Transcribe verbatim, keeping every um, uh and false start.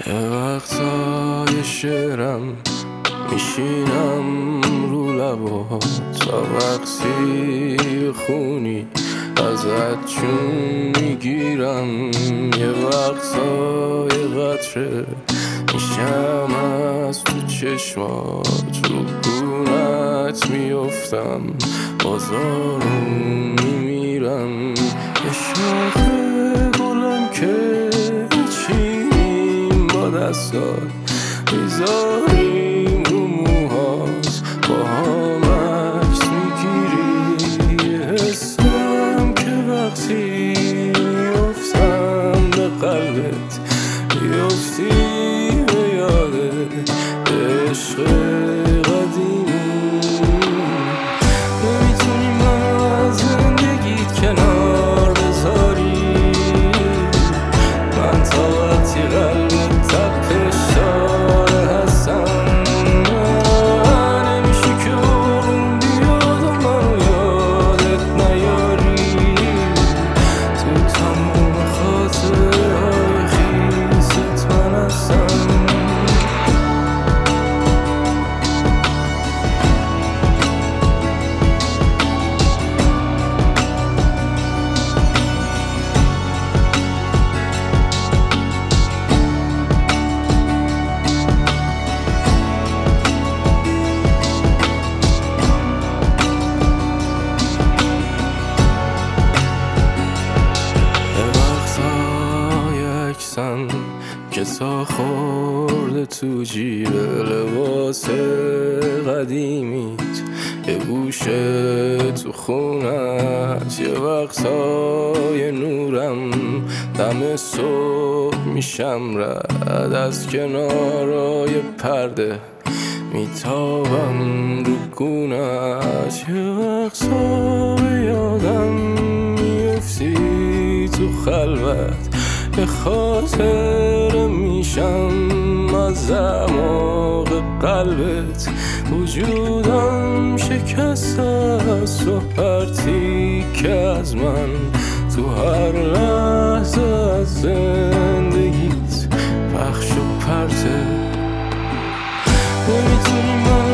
یه وقتای شعرم میشینم رو لبا تا وقتی خونی ازت چون میگیرم. یه وقتای قطره میشم از تو چشمات، رو گونت میفتم بازارون میمیرم. یه شاخ گلم که چینیم با دستات میذاریم رو موهات، با هم عکس میگیری. یه حسم که وقتی میفتم به قلبت میفتی به یادت عشق قدیمی. نمیتونی منو از زندگیت کنار بذاری، من تا وقتی قلبت تپش داره هستم. نمیشه که اون بیاد و منو یادت نیاری، تو تموم خاطره های خیست من هستم. که تا خورده تو جیب لباس قدیمیت، یه گوشه تو خونت. یه وقتای نورم دم صبح میشم رد از کنارای پرده میتابم رو گونت. یه وقتای یادم میفتی تو خلوت، به خاطر میشم از اعماق قلبت. وجودم شکست است و هر تیکه از من تو هر لحظه از زندگیت پخش و پرته. نمیتونی من